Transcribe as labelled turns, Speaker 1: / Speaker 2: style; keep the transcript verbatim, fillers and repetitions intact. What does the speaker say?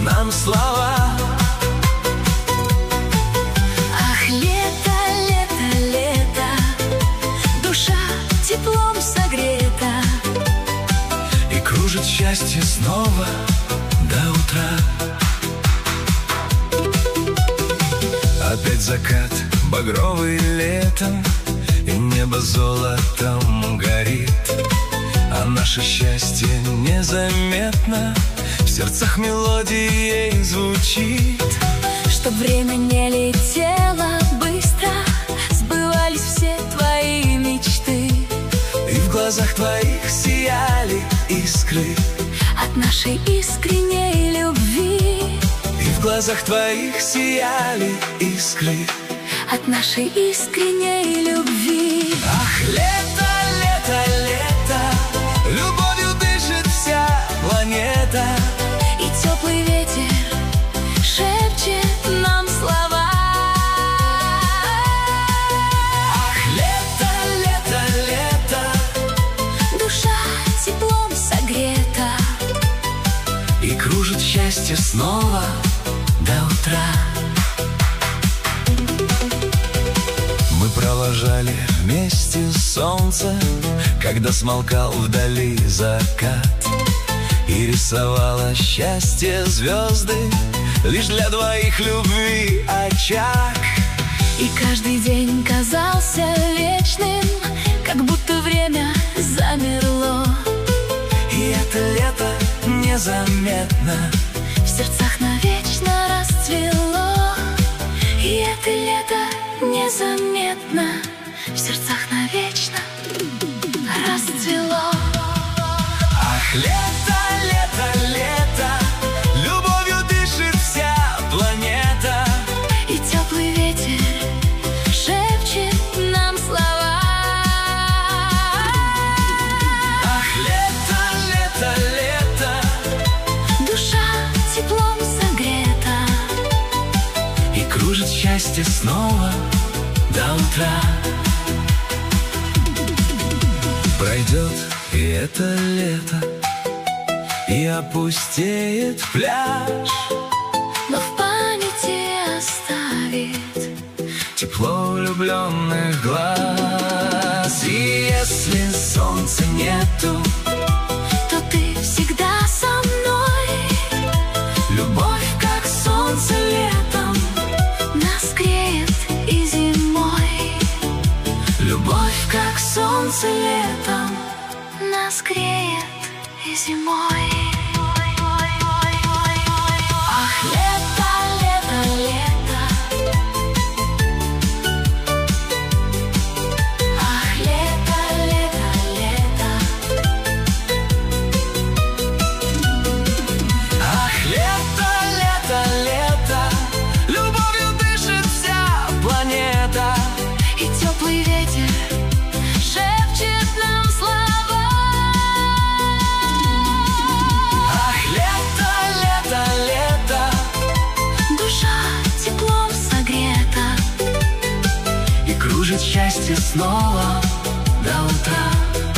Speaker 1: нам слова.
Speaker 2: Ах, лето, лето, лето, душа теплом согрета,
Speaker 1: и кружит счастье снова до утра. Опять закат багровый летом, и небо золотом горит, а наше счастье незаметно в сердцах мелодией звучит.
Speaker 2: Чтоб время не летело быстро, сбывались все твои мечты,
Speaker 1: И в глазах твоих сияли искры
Speaker 2: от нашей искренней любви.
Speaker 1: И в глазах твоих сияли искры
Speaker 2: От нашей искренней любви.
Speaker 1: Ах, лето, лето, лето, любовью дышит вся планета,
Speaker 2: И теплый ветер шепчет нам слова.
Speaker 1: Ах, лето, лето, лето,
Speaker 2: Душа теплом согрета,
Speaker 1: и кружит счастье снова до утра. Мы провожали вместе солнце, когда смолкал вдали закат, и рисовало счастье звезды лишь для двоих любви очаг.
Speaker 2: И каждый день казался вечным, как будто время замерло,
Speaker 1: И это лето незаметно
Speaker 2: в сердцах навечно расцвело. И это лето незаметно в сердцах навечно расцвело.
Speaker 1: Ах, лето, лето, лето, любовью дышит вся планета,
Speaker 2: И теплый ветер шепчет нам слова.
Speaker 1: Ах, лето, лето, лето,
Speaker 2: Душа теплом согрета,
Speaker 1: и кружит счастье снова до утра. Пройдет и это лето, и опустеет пляж,
Speaker 2: но в памяти оставит
Speaker 1: тепло влюбленных глаз. И если солнца нету,
Speaker 2: то ты всегда со мной.
Speaker 1: любовь, как солнце летом,
Speaker 2: Нас греет и зимой.
Speaker 1: любовь,
Speaker 2: Как солнце летом нас греет и зимой. Ах, лето, лето, лето, ах, лето, лето, лето,
Speaker 1: ах, лето, лето, лето, любовью дышит вся планета,
Speaker 2: И теплый ветер шепчет нам слова.
Speaker 1: ах, лето, лето, лето,
Speaker 2: Душа теплом согрета,
Speaker 1: и кружит счастье снова до утра.